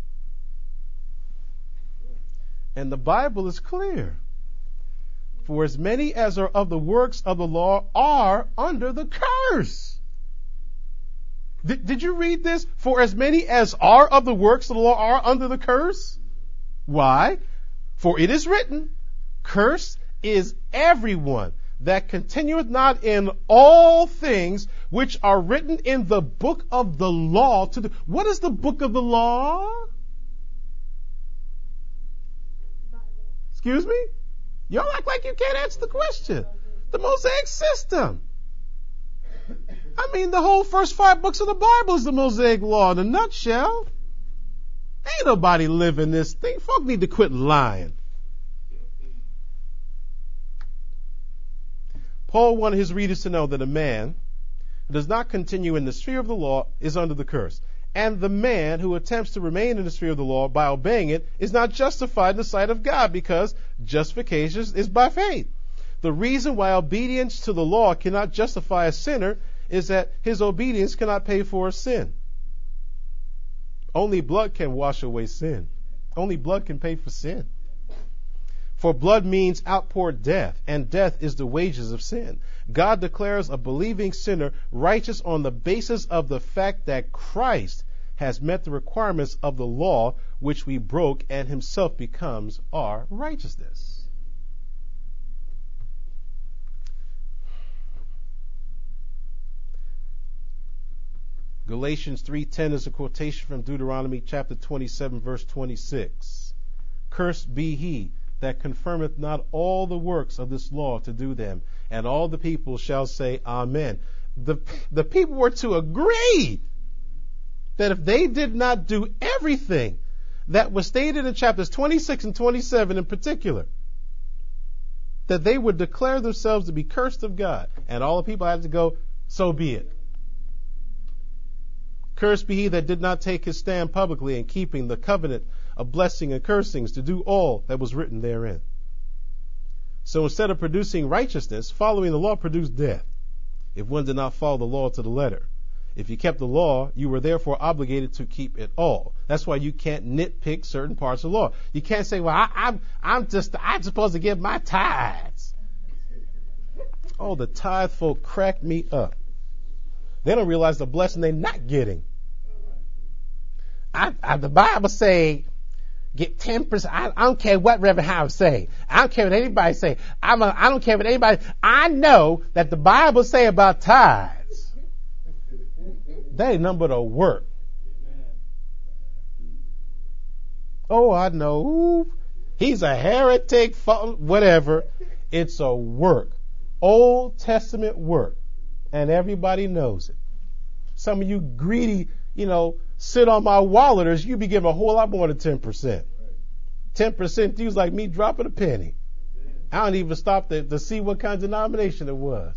And the Bible is clear. For as many as are of the works of the law are under the curse. Did you read this? For as many as are of the works of the law are under the curse. Why? For it is written, cursed is everyone that continueth not in all things which are written in the book of the law. What is the book of the law? Excuse me? Y'all act like you can't answer the question. The Mosaic system. I mean, the whole first 5 books of the Bible is the Mosaic law in a nutshell. Ain't nobody living this thing. Folk need to quit lying. Paul wanted his readers to know that a man who does not continue in the sphere of the law is under the curse. And the man who attempts to remain in the sphere of the law by obeying it is not justified in the sight of God, because justification is by faith. The reason why obedience to the law cannot justify a sinner is that his obedience cannot pay for a sin. Only blood can wash away sin. Only blood can pay for sin. For blood means outpoured death, and death is the wages of sin. God declares a believing sinner righteous on the basis of the fact that Christ has met the requirements of the law which we broke, and himself becomes our righteousness. Galatians 3:10 is a quotation from Deuteronomy chapter 27, verse 26. Cursed be he that confirmeth not all the works of this law to do them, and all the people shall say, Amen. The people were to agree that if they did not do everything that was stated in chapters 26 and 27 in particular, that they would declare themselves to be cursed of God. And all the people had to go, so be it. Cursed be he that did not take his stand publicly in keeping the covenant of blessing and cursings to do all that was written therein. So instead of producing righteousness, following the law produced death, if one did not follow the law to the letter. If you kept the law, you were therefore obligated to keep it all. That's why you can't nitpick certain parts of the law. You can't say, well, I'm supposed to give my tithes. Oh, the tithe folk crack me up. They don't realize the blessing they're not getting. The Bible say, get 10%. I don't care what Reverend Howard say. I don't care what anybody say. I don't care what anybody. I know that the Bible say about tithes. That ain't nothing but a work. Oh, I know. Ooh, he's a heretic, whatever. It's a work. Old Testament work. And everybody knows it. Some of you greedy, sit on my walleters, you be giving a whole lot more than 10%. 10% to you is like me dropping a penny. I don't even stop to see what kind of denomination it was.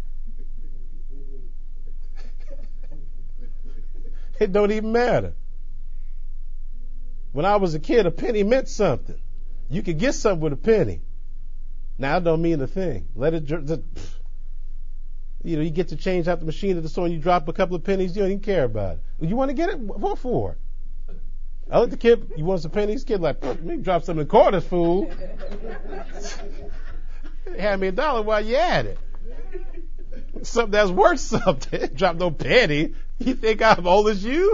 It don't even matter. When I was a kid, a penny meant something. You could get something with a penny. Now, it don't mean a thing. Let it, you get to change out the machine at the store and you drop a couple of pennies, you don't even care about it. You want to get it? What for? I looked at the kid, you want some pennies? Kid like, me drop some in quarters, fool. Hand me $1 while you at it. Something that's worth something. Drop no penny. You think I'm old as you?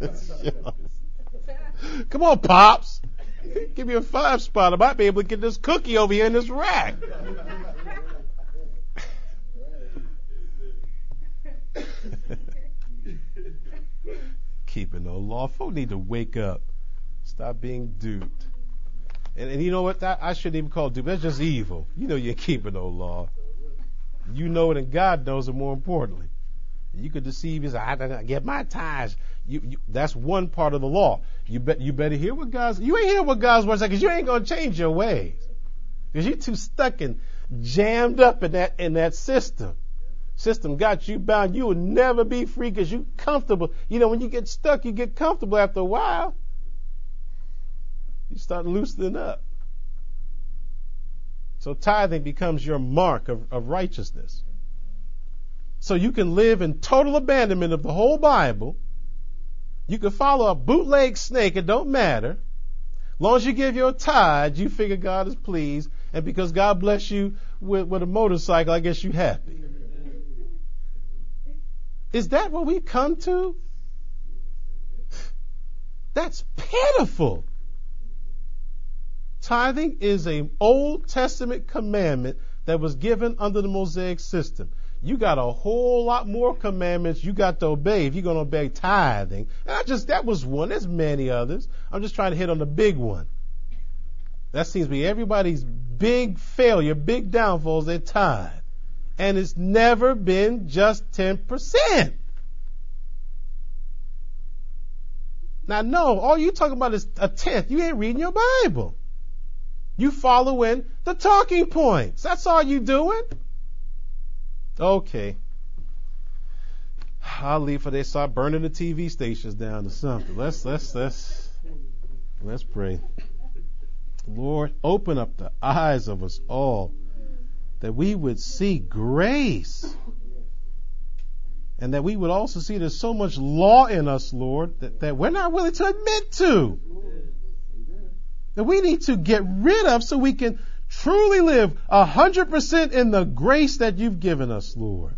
Come on, Pops. Give me a 5 spot. I might be able to get this cookie over here in this rack. Keeping no law. Folk need to wake up. Stop being duped. And you know what? I shouldn't even call it dupe. That's just evil. You know you're keeping no law. You know it and God knows it more importantly. You could deceive yourself. I don't get my tithes. That's one part of the law. You better hear what you ain't hear what God's word says because you ain't going to change your ways. Because you're too stuck and jammed up in that system. System got you bound. You will never be free because you're comfortable. When you get stuck, you get comfortable after a while. You start loosening up. So tithing becomes your mark of righteousness. So you can live in total abandonment of the whole Bible. You can follow a bootleg snake. It don't matter. As long as you give your tithe, you figure God is pleased. And because God bless you with a motorcycle, I guess you're happy. Is that what we've come to? That's pitiful. Tithing is an Old Testament commandment that was given under the Mosaic system. You got a whole lot more commandments you got to obey if you're going to obey tithing. And that was one. There's many others. I'm just trying to hit on the big one. That seems to be everybody's big failure, big downfalls, they tithe. And it's never been just 10%. Now, no, all you talking about is a tenth. You ain't reading your Bible. You following the talking points. That's all you doing. Okay. I'll leave for they start burning the TV stations down or something. Let's pray. Lord, open up the eyes of us all that we would see grace and that we would also see there's so much law in us, Lord, that we're not willing to admit to. That we need to get rid of so we can truly live 100% in the grace that you've given us, Lord.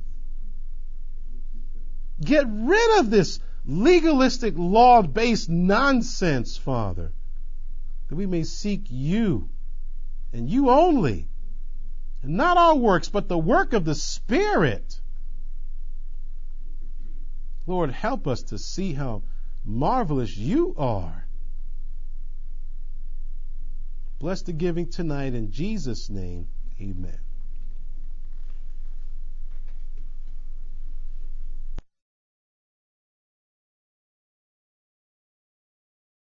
Get rid of this legalistic, law-based nonsense, Father, that we may seek you and you only, and not our works, but the work of the Spirit. Lord, help us to see how marvelous you are. Bless the giving tonight in Jesus' name. Amen.